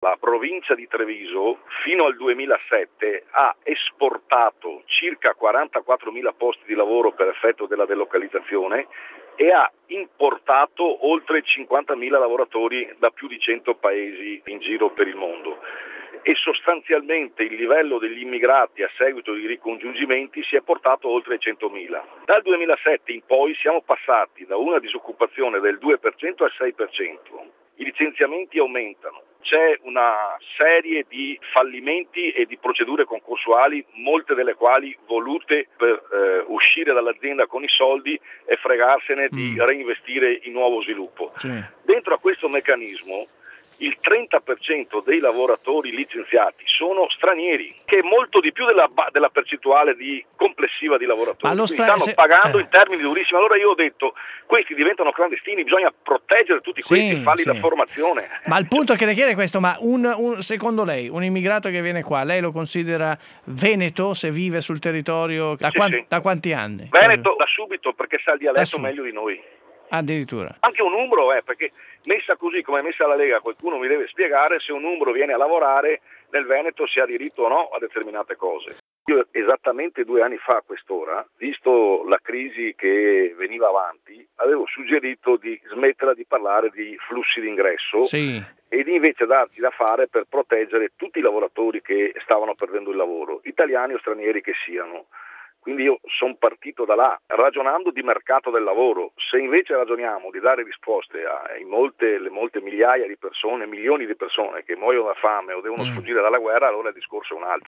La provincia di Treviso fino al 2007 ha esportato circa 44.000 posti di lavoro per effetto della delocalizzazione e ha importato oltre 50.000 lavoratori da più di 100 paesi in giro per il mondo. E sostanzialmente il livello degli immigrati a seguito di ricongiungimenti si è portato oltre 100.000. Dal 2007 in poi siamo passati da una disoccupazione del 2% al 6%. I licenziamenti aumentano. C'è una serie di fallimenti e di procedure concorsuali, molte delle quali volute per uscire dall'azienda con i soldi e fregarsene di reinvestire in nuovo sviluppo. Sì. Dentro a questo meccanismo il 30% dei lavoratori licenziati sono stranieri, che è molto di più della percentuale complessiva di lavoratori. Ma stanno pagando in termini durissimi. Allora io ho detto, questi diventano clandestini, bisogna proteggere tutti questi, farli da formazione. Ma il punto che le chiedo è questo, ma secondo lei un immigrato che viene qua, lei lo considera veneto se vive sul territorio da quanti anni? Veneto da subito, perché sa il dialetto meglio di noi. Addirittura. Anche un umbro, perché messa così come è messa la Lega, qualcuno mi deve spiegare se un umbro viene a lavorare nel Veneto se ha diritto o no a determinate cose. Io esattamente 2 anni fa a quest'ora, visto la crisi che veniva avanti, avevo suggerito di smettere di parlare di flussi d'ingresso e di invece darci da fare per proteggere tutti i lavoratori che stavano perdendo il lavoro, italiani o stranieri che siano. Quindi io sono partito da là, ragionando di mercato del lavoro. Se invece ragioniamo di dare risposte a le molte migliaia di persone, milioni di persone che muoiono da fame o devono sfuggire dalla guerra, allora il discorso è un altro.